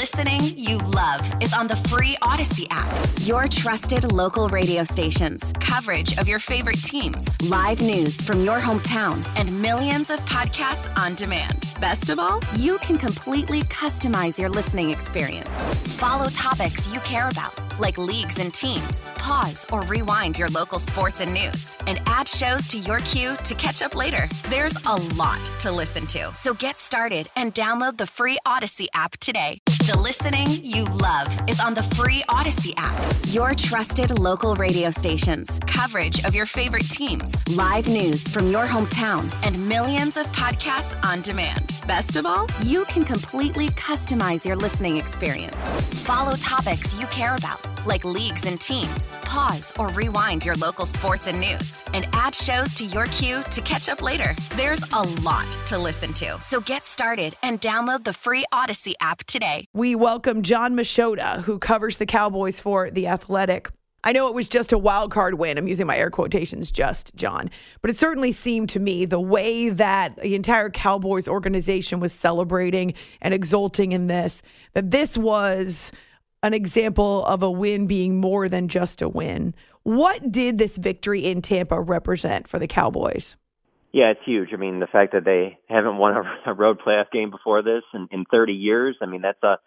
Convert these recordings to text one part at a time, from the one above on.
listening you love is on the free Odyssey app. Your trusted local radio stations, coverage of your favorite teams, live news from your hometown, and millions of podcasts on demand. Best of all, you can completely customize your listening experience. Follow topics you care about, like leagues and teams. Pause or rewind your local sports and news, and add shows to your queue to catch up later. There's a lot to listen to, so get started and download the free Odyssey app today. The listening you love is on the free Odyssey app. Your trusted local radio stations, coverage of your favorite teams, live news from your hometown, and millions of podcasts on demand. Best of all, you can completely customize your listening experience. Follow topics you care about, like leagues and teams. Pause or rewind your local sports and news, and add shows to your queue to catch up later. There's a lot to listen to, so get started and download the free Odyssey app today. We welcome Jon Machota, who covers the Cowboys for The Athletic. I know it was just a wild card win. I'm using my air quotations, just, John. But it certainly seemed to me the way that the entire Cowboys organization was celebrating and exulting in this, that this was an example of a win being more than just a win. What did this victory in Tampa represent for the Cowboys? Yeah, it's huge. I mean, the fact that they haven't won a road playoff game before this in 30 years, I mean,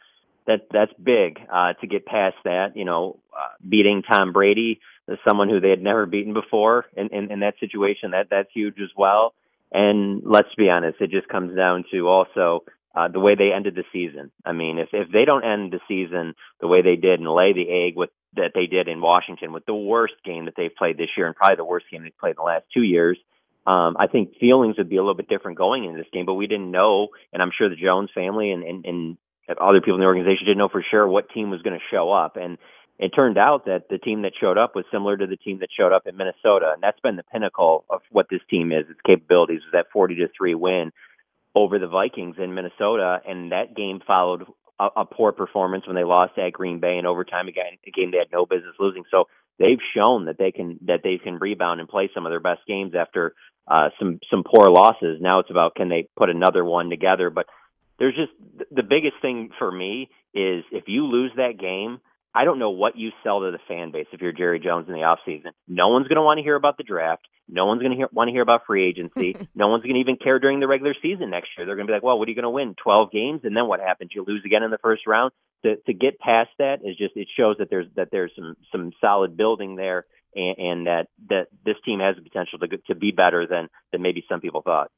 that's big to get past that. You know, beating Tom Brady, someone who they had never beaten before in that situation, that's huge as well. And let's be honest, it just comes down to also the way they ended the season. I mean, if they don't end the season the way they did and lay the egg that they did in Washington with the worst game that they've played this year and probably the worst game they've played in the last 2 years, I think feelings would be a little bit different going into this game, but we didn't know, and I'm sure the Jones family and other people in the organization didn't know for sure what team was going to show up. And it turned out that the team that showed up was similar to the team that showed up in Minnesota, and that's been the pinnacle of what this team is, its capabilities, was that 40-3 win over the Vikings in Minnesota, and that game followed a poor performance when they lost at Green Bay in overtime, again, a game they had no business losing. So they've shown that they can rebound and play some of their best games after some poor losses. Now it's about, can they put another one together? But there's just, the biggest thing for me is if you lose that game, I don't know what you sell to the fan base if you're Jerry Jones in the offseason. No one's going to want to hear about the draft. No one's going to want to hear about free agency. No one's going to even care during the regular season next year. They're going to be like, well, what are you going to win? 12 games? And then what happens? You lose again in the first round? To get past that is just, it shows that there's some solid building there, and that this team has the potential to be better than maybe some people thought.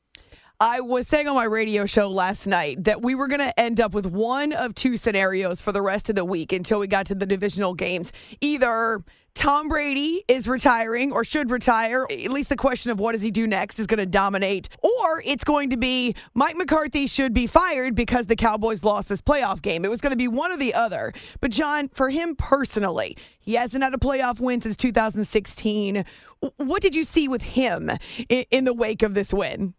I was saying on my radio show last night that we were going to end up with one of two scenarios for the rest of the week until we got to the divisional games. Either Tom Brady is retiring or should retire. At least the question of what does he do next is going to dominate. Or it's going to be Mike McCarthy should be fired because the Cowboys lost this playoff game. It was going to be one or the other. But, John, for him personally, he hasn't had a playoff win since 2016. What did you see with him in the wake of this win?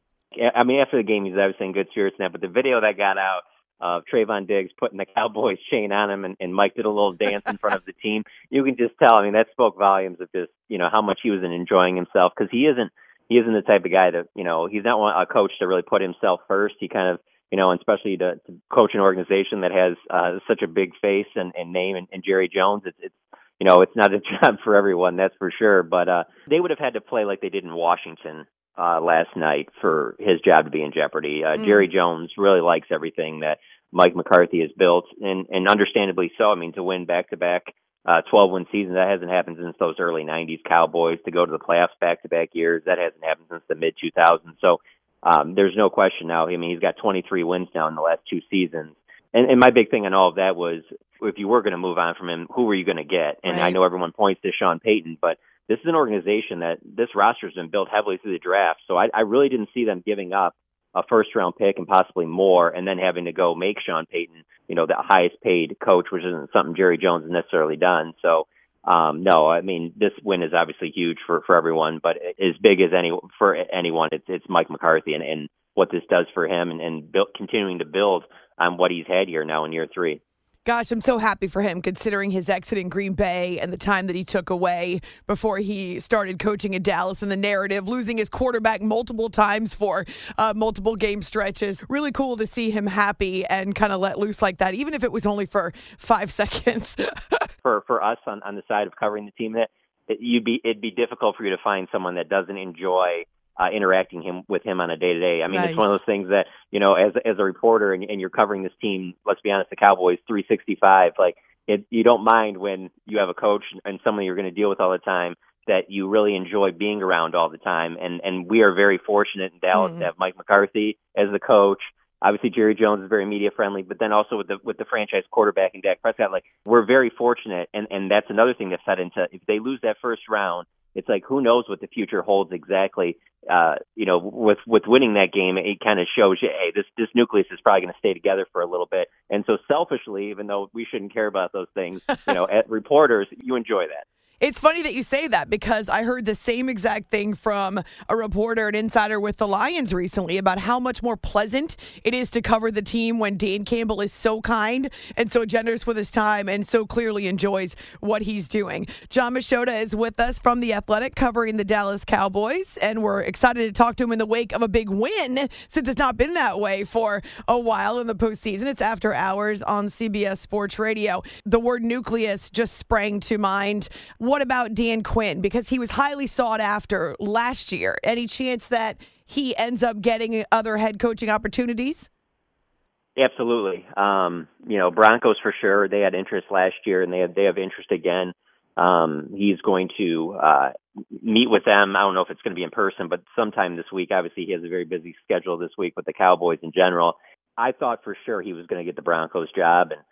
I mean, after the game, he's obviously in good spirits now, but the video that got out of Trayvon Diggs putting the Cowboys chain on him and Mike did a little dance in front of the team, you can just tell. I mean, that spoke volumes of just, how much he was enjoying himself, because he isn't the type of guy that, he's not a coach to really put himself first. He kind of, and especially to coach an organization that has such a big face and name and Jerry Jones, it's not a job for everyone, that's for sure. But they would have had to play like they did in Washington last night for his job to be in jeopardy. Jerry Jones really likes everything that Mike McCarthy has built, and understandably so. I mean, to win back-to-back 12-win seasons, that hasn't happened since those early 90s Cowboys. To go to the playoffs back-to-back years, that hasn't happened since the mid-2000s. So there's no question now. I mean, he's got 23 wins now in the last two seasons. And my big thing on all of that was, if you were going to move on from him, who were you going to get? And right. I know everyone points to Sean Payton, but this is an organization that this roster has been built heavily through the draft. So I really didn't see them giving up a first-round pick and possibly more, and then having to go make Sean Payton, the highest-paid coach, which isn't something Jerry Jones has necessarily done. So, no, I mean, this win is obviously huge for everyone, but as big as for anyone, it's Mike McCarthy and what this does for him and continuing to build on what he's had here now in year 3. Gosh, I'm so happy for him considering his exit in Green Bay and the time that he took away before he started coaching in Dallas and the narrative, losing his quarterback multiple times for multiple game stretches. Really cool to see him happy and kind of let loose like that, even if it was only for 5 seconds. For us on the side of covering the team, it'd be difficult for you to find someone that doesn't enjoy interacting with him on a day-to-day. I mean, Nice. It's one of those things that, as a reporter and you're covering this team, let's be honest, the Cowboys 365, you don't mind when you have a coach and someone you're going to deal with all the time that you really enjoy being around all the time. And we are very fortunate in Dallas to have Mike McCarthy as the coach. Obviously, Jerry Jones is very media friendly, but then also with the franchise quarterback and Dak Prescott, we're very fortunate. And that's another thing that fed into, if they lose that first round, it's who knows what the future holds exactly. With winning that game, it kind of shows you, hey, this nucleus is probably going to stay together for a little bit. And so selfishly, even though we shouldn't care about those things, as reporters, you enjoy that. It's funny that you say that because I heard the same exact thing from a reporter, an insider with the Lions recently about how much more pleasant it is to cover the team when Dan Campbell is so kind and so generous with his time and so clearly enjoys what he's doing. Jon Machota is with us from The Athletic covering the Dallas Cowboys, and we're excited to talk to him in the wake of a big win since it's not been that way for a while in the postseason. It's After Hours on CBS Sports Radio. The word nucleus just sprang to mind. What about Dan Quinn? Because he was highly sought after last year. Any chance that he ends up getting other head coaching opportunities? Absolutely. Broncos for sure. They had interest last year, and they have interest again. He's going to meet with them. I don't know if it's going to be in person, but sometime this week. Obviously, he has a very busy schedule this week with the Cowboys in general. I thought for sure he was going to get the Broncos job, and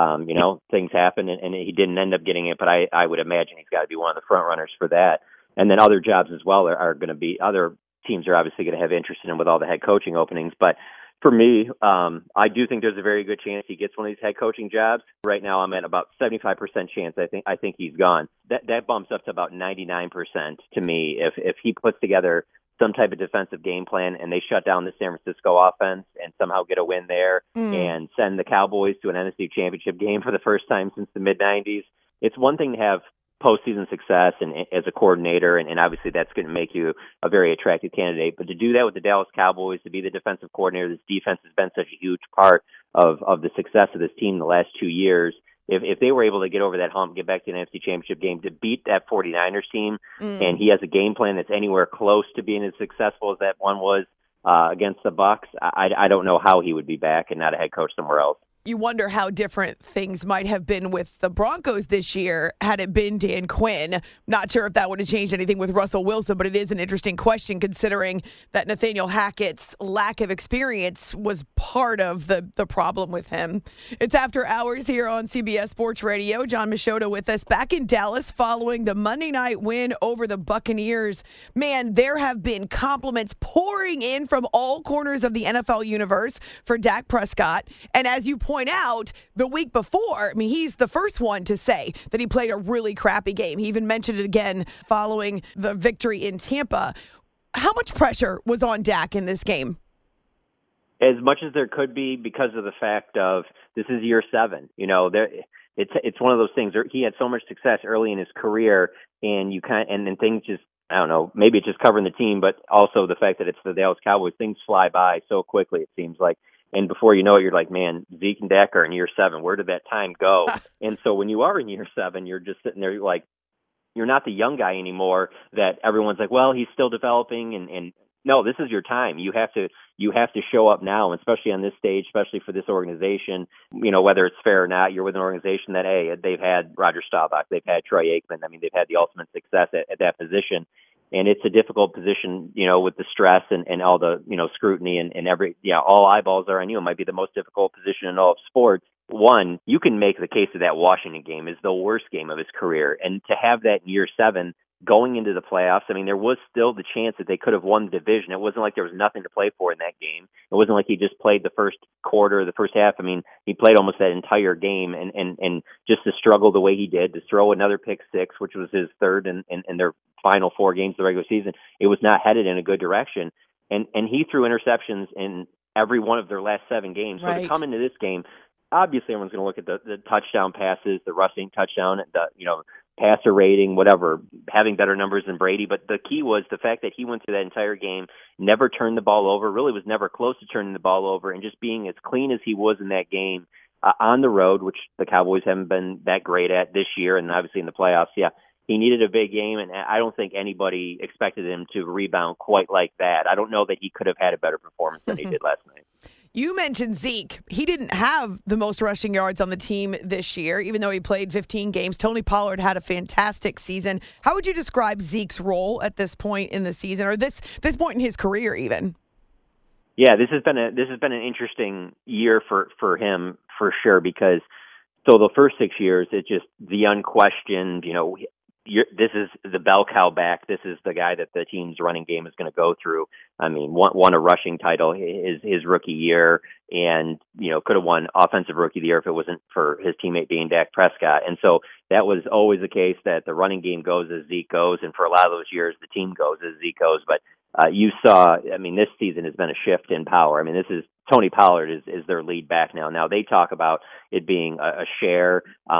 things happen, and he didn't end up getting it, but I would imagine he's got to be one of the front runners for that. And then other jobs as well are going to be, other teams are obviously going to have interest in him with all the head coaching openings. But for me, I do think there's a very good chance he gets one of these head coaching jobs. Right now, I'm at about 75% chance. I think he's gone. That bumps up to about 99% to me if he puts together some type of defensive game plan and they shut down the San Francisco offense and somehow get a win there and send the Cowboys to an NFC championship game for the first time since the mid-90s. It's one thing to have postseason success and as a coordinator, and obviously that's going to make you a very attractive candidate. But to do that with the Dallas Cowboys, to be the defensive coordinator, this defense has been such a huge part of the success of this team the last 2 years. If they were able to get over that hump, get back to the NFC Championship game, to beat that 49ers team, and he has a game plan that's anywhere close to being as successful as that one was against the Bucs, I don't know how he would be back and not a head coach somewhere else. You wonder how different things might have been with the Broncos this year had it been Dan Quinn. Not sure if that would have changed anything with Russell Wilson, but it is an interesting question considering that Nathaniel Hackett's lack of experience was part of the problem with him. It's After Hours here on CBS Sports Radio. Jon Machota with us back in Dallas following the Monday night win over the Buccaneers. Man, there have been compliments pouring in from all corners of the NFL universe for Dak Prescott. And as you point out, the week before, he's the first one to say that he played a really crappy game. He even mentioned it again following the victory in Tampa. How much pressure was on Dak in this game? As much as there could be, because of the fact of this is year 7. It's one of those things. He had so much success early in his career, and then things just, I don't know, maybe it's just covering the team, but also the fact that it's the Dallas Cowboys. Things fly by so quickly, it seems like. And before you know it, you're like, man, Zeke and Dak are in year 7. Where did that time go? And so when you are in year 7, you're just sitting there, you're like, you're not the young guy anymore that everyone's like, well, he's still developing. And no, this is your time. You have to show up now, especially on this stage, especially for this organization. Whether it's fair or not, you're with an organization that, hey, they've had Roger Staubach, they've had Troy Aikman. They've had the ultimate success at that position. And it's a difficult position, with the stress and all the, scrutiny and all eyeballs are on you. It might be the most difficult position in all of sports. One, you can make the case that Washington game is the worst game of his career. And to have that in year 7 going into the playoffs, there was still the chance that they could have won the division. It wasn't like there was nothing to play for in that game. It wasn't like he just played the first quarter, the first half. He played almost that entire game and just to struggle the way he did, to throw another pick 6, which was his third in their final 4 games of the regular season, it was not headed in a good direction. And he threw interceptions in every one of their last 7 games. Right. So to come into this game, obviously everyone's going to look at the touchdown passes, the rushing touchdown, the passer rating, whatever, having better numbers than Brady. But the key was the fact that he went through that entire game, never turned the ball over, really was never close to turning the ball over, and just being as clean as he was in that game on the road, which the Cowboys haven't been that great at this year, and obviously in the playoffs. Yeah, he needed a big game, and I don't think anybody expected him to rebound quite like that. I don't know that he could have had a better performance than he did last night. You mentioned Zeke. He didn't have the most rushing yards on the team this year, even though he played 15 games. Tony Pollard had a fantastic season. How would you describe Zeke's role at this point in the season, or this point in his career even? Yeah, this has been an interesting year for him for sure, because so the first 6 years, it's just the unquestioned, this is the bell cow back. This is the guy that the team's running game is going to go through. I mean, won a rushing title his rookie year, and could have won offensive rookie of the year if it wasn't for his teammate being Dak Prescott. And so that was always the case, that the running game goes as Zeke goes, and for a lot of those years, the team goes as Zeke goes. But you saw, this season has been a shift in power. This is Tony Pollard is their lead back now. Now they talk about it being a share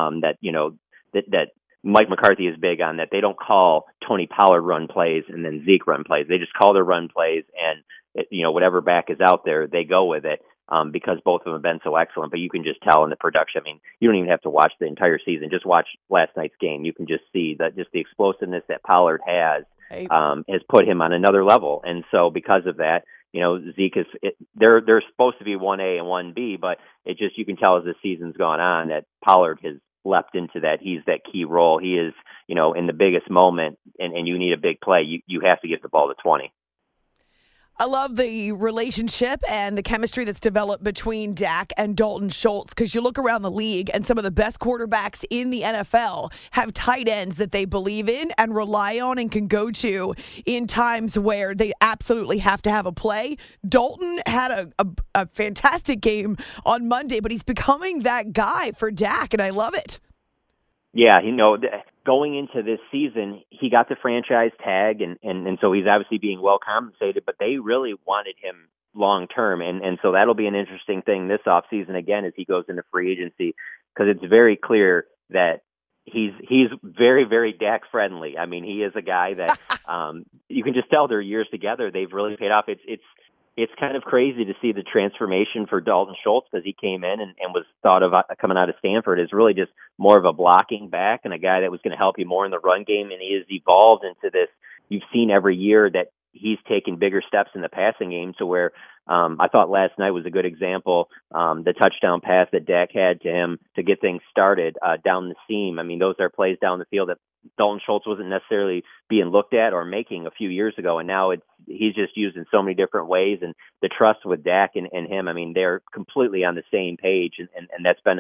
that Mike McCarthy is big on, that they don't call Tony Pollard run plays and then Zeke run plays. They just call their run plays, and whatever back is out there, they go with it, because both of them have been so excellent. But you can just tell in the production. You don't even have to watch the entire season. Just watch last night's game. You can just see that just the explosiveness that Pollard has put him on another level. And so because of that, Zeke they're supposed to be 1A and 1B, but it just, you can tell as the season's gone on that Pollard has leapt into that. He's that key role. He is, in the biggest moment, and you need a big play, you have to get the ball to 20. I love the relationship and the chemistry that's developed between Dak and Dalton Schultz, because you look around the league and some of the best quarterbacks in the NFL have tight ends that they believe in and rely on and can go to in times where they absolutely have to have a play. Dalton had a fantastic game on Monday, but he's becoming that guy for Dak, and I love it. Yeah, going into this season, he got the franchise tag, and so he's obviously being well compensated, but they really wanted him long term, and so that'll be an interesting thing this offseason again as he goes into free agency, because it's very clear that he's very, very Dak friendly. He is a guy that you can just tell their years together, they've really paid off. It's kind of crazy to see the transformation for Dalton Schultz, because he came in and was thought of coming out of Stanford as really just more of a blocking back and a guy that was going to help you more in the run game. And he has evolved into this. You've seen every year that he's taken bigger steps in the passing game, to where I thought last night was a good example. The touchdown pass that Dak had to him to get things started down the seam. Those are plays down the field that Dalton Schultz wasn't necessarily being looked at or making a few years ago, and now he's just used in so many different ways. And the trust with Dak and him, they're completely on the same page, and that's been,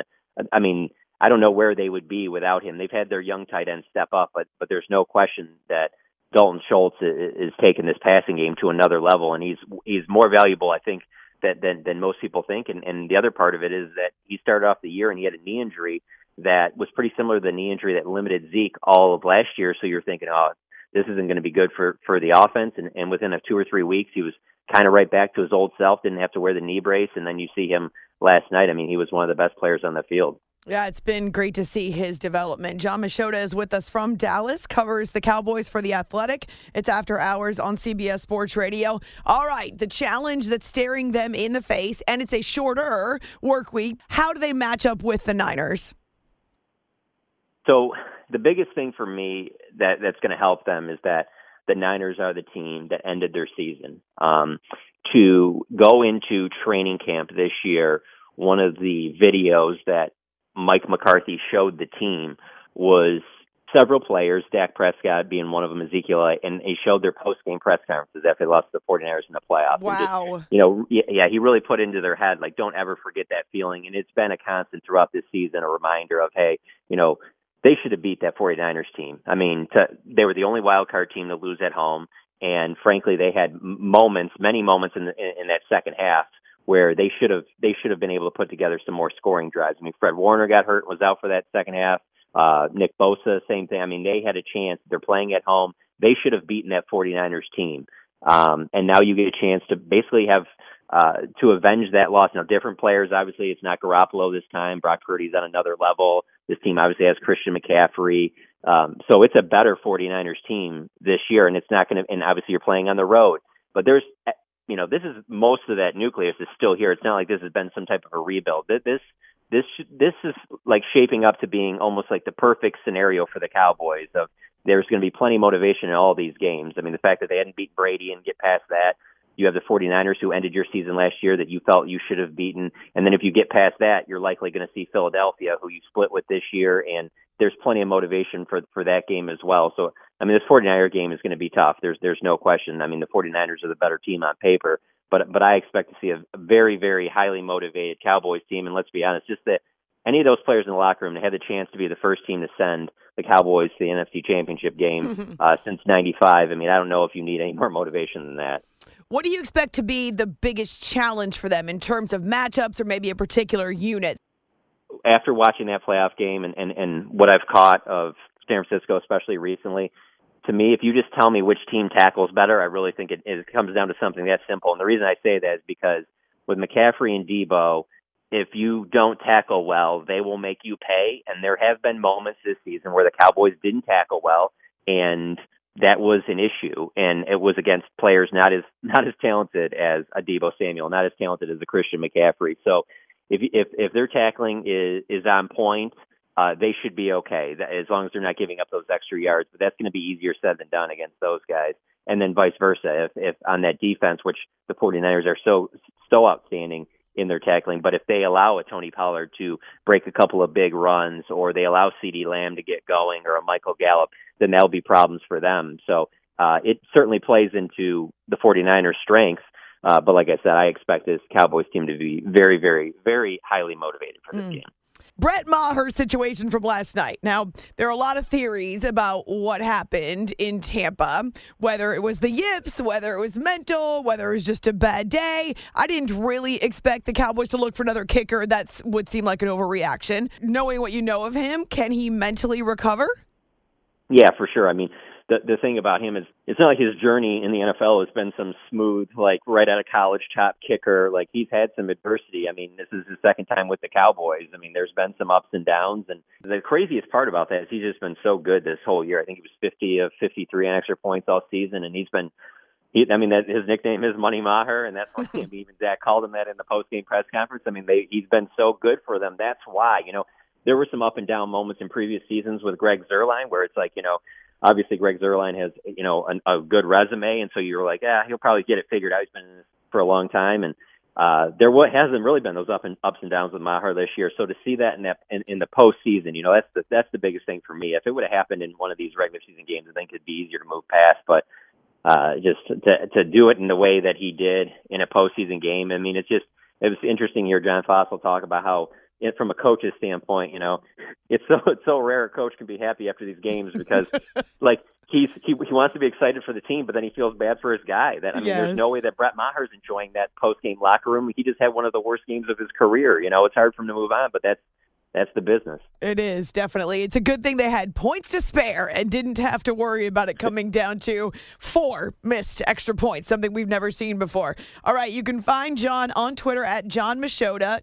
I don't know where they would be without him. They've had their young tight end step up, but there's no question that Dalton Schultz is taking this passing game to another level, and he's more valuable, I think, than most people think. And the other part of it is that he started off the year and he had a knee injury that was pretty similar to the knee injury that limited Zeke all of last year. So you're thinking, this isn't going to be good for the offense. And within 2 or 3 weeks, he was kind of right back to his old self, didn't have to wear the knee brace. And then you see him last night. He was one of the best players on the field. Yeah, it's been great to see his development. Jon Machota is with us from Dallas, covers the Cowboys for The Athletic. It's After Hours on CBS Sports Radio. All right, the challenge that's staring them in the face, and it's a shorter work week. How do they match up with the Niners? So the biggest thing for me that's going to help them is that the Niners are the team that ended their season. To go into training camp this year, one of the videos that Mike McCarthy showed the team was several players, Dak Prescott being one of them, Ezekiel, and he showed their post-game press conferences after they lost to the 49ers in the playoffs. Wow. And just, he really put into their head, don't ever forget that feeling. And it's been a constant throughout this season, a reminder of, hey, they should have beat that 49ers team. They were the only wild card team to lose at home. And frankly, they had many moments in that second half where they should have been able to put together some more scoring drives. Fred Warner got hurt, was out for that second half. Nick Bosa, same thing. They had a chance. They're playing at home. They should have beaten that 49ers team. And now you get a chance to basically have to avenge that loss. Now, different players, obviously, it's not Garoppolo this time. Brock Purdy's on another level. This team obviously has Christian McCaffrey. So it's a better 49ers team this year, and it's not going to, and obviously you're playing on the road. But there's, this is most of that nucleus is still here. It's not like this has been some type of a rebuild. This is like shaping up to being almost like the perfect scenario for the Cowboys. Of there's going to be plenty of motivation in all these games. I mean, the fact that they hadn't beat Brady and get past that. You have the 49ers who ended your season last year that you felt you should have beaten. And then if you get past that, you're likely going to see Philadelphia, who you split with this year. And there's plenty of motivation for that game as well. So, I mean, this 49er game is going to be tough. There's no question. I mean, the 49ers are the better team on paper. But I expect to see a very, very highly motivated Cowboys team. And let's be honest, just that any of those players in the locker room, they had the chance to be the first team to send the Cowboys to the NFC Championship game since '95. I mean, I don't know if you need any more motivation than that. What do you expect to be the biggest challenge for them in terms of matchups or maybe a particular unit? After watching that playoff game and what I've caught of San Francisco, especially recently, to me, if you just tell me which team tackles better, I really think it comes down to something that simple. And the reason I say that is because with McCaffrey and Debo, if you don't tackle well, they will make you pay. And there have been moments this season where the Cowboys didn't tackle well, and that was an issue, and it was against players not as talented as a Deebo Samuel, not as talented as a Christian McCaffrey. So if their tackling is on point, they should be okay, as long as they're not giving up those extra yards. But that's going to be easier said than done against those guys. And then vice versa, if on that defense, which the 49ers are so outstanding in their tackling, but if they allow a Tony Pollard to break a couple of big runs, or they allow CeeDee Lamb to get going, or a Michael Gallup, then that'll be problems for them. So it certainly plays into the 49ers' strengths. But like I said, I expect this Cowboys team to be very, very, very highly motivated for this game. Brett Maher's situation from last night. Now, there are a lot of theories about what happened in Tampa, whether it was the yips, whether it was mental, whether it was just a bad day. I didn't really expect the Cowboys to look for another kicker. That would seem like an overreaction. Knowing what you know of him, can he mentally recover? Yeah, for sure. I mean, the thing about him is it's not like his journey in the NFL has been some smooth, like right out of college top kicker. Like, he's had some adversity. I mean, this is his second time with the Cowboys. I mean, there's been some ups and downs. And the craziest part about that is he's just been so good this whole year. I think he was 50 of 53 on extra points all season. And his nickname is Money Maher, and that's why even Zach called him that in the post-game press conference. I mean, he's been so good for them. That's why, there were some up and down moments in previous seasons with Greg Zuerlein where it's like, obviously Greg Zuerlein has, a good resume. And so you're like, he'll probably get it figured out. He's been in this for a long time. And hasn't really been those ups and downs with Maher this year. So to see that in the postseason, that's the biggest thing for me. If it would have happened in one of these regular season games, I think it'd be easier to move past. But just to do it in the way that he did in a postseason game, I mean, it was interesting to hear John Fossil talk about how, from a coach's standpoint, it's so rare a coach can be happy after these games because, like, he wants to be excited for the team, but then he feels bad for his guy. There's no way that Brett Maher's enjoying that post-game locker room. He just had one of the worst games of his career. It's hard for him to move on, but that's the business. It is, definitely. It's a good thing they had points to spare and didn't have to worry about it coming down to 4 missed extra points, something we've never seen before. All right, you can find John on Twitter at Jon Machota,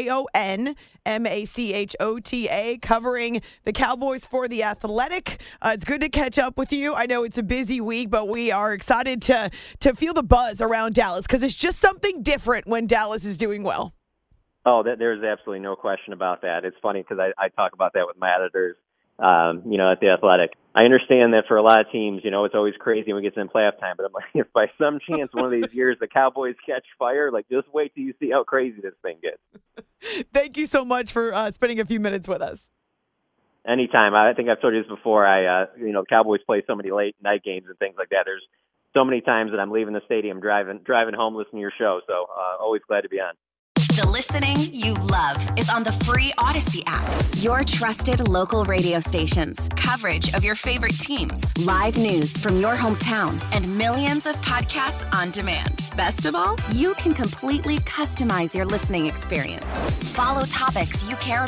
JONMACHOTA, covering the Cowboys for The Athletic. It's good to catch up with you. I know it's a busy week, but we are excited to feel the buzz around Dallas because it's just something different when Dallas is doing well. Oh, there's absolutely no question about that. It's funny because I talk about that with my editors, at The Athletic. I understand that for a lot of teams, it's always crazy when we get in playoff time. But I'm like, if by some chance one of these years the Cowboys catch fire, like, just wait till you see how crazy this thing gets. Thank you so much for spending a few minutes with us. Anytime. I think I've told you this before. The Cowboys play so many late night games and things like that. There's so many times that I'm leaving the stadium driving home listening to your show. So always glad to be on. The listening you love is on the free Odyssey app. Your trusted local radio stations, coverage of your favorite teams, live news from your hometown, and millions of podcasts on demand. Best of all, you can completely customize your listening experience. Follow topics you care about,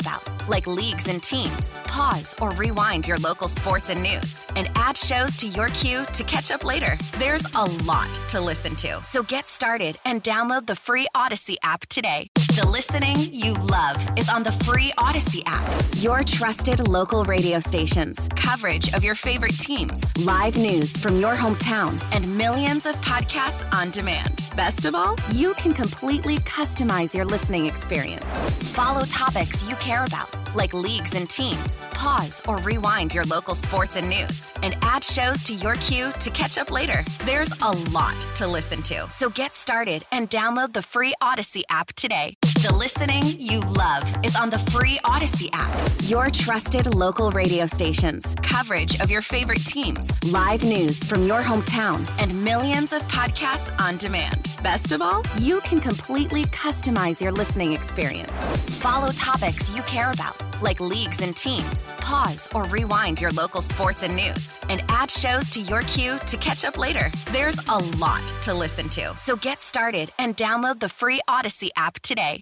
like leagues and teams, pause or rewind your local sports and news, and add shows to your queue to catch up later. There's a lot to listen to, so get started and download the free Odyssey app today. The listening you love is on the free Odyssey app. Your trusted local radio stations, coverage of your favorite teams, live news from your hometown, and millions of podcasts on demand. Best of all, you can completely customize your listening experience. Follow topics you care about, like leagues and teams, pause or rewind your local sports and news, and add shows to your queue to catch up later. There's a lot to listen to, so get started and download the free Odyssey app today. The listening you love is on the free Odyssey app. Your trusted local radio stations, coverage of your favorite teams, live news from your hometown, and millions of podcasts on demand. Best of all, you can completely customize your listening experience. Follow topics you care about, like leagues and teams, pause or rewind your local sports and news, and add shows to your queue to catch up later. There's a lot to listen to, so get started and download the free Odyssey app today.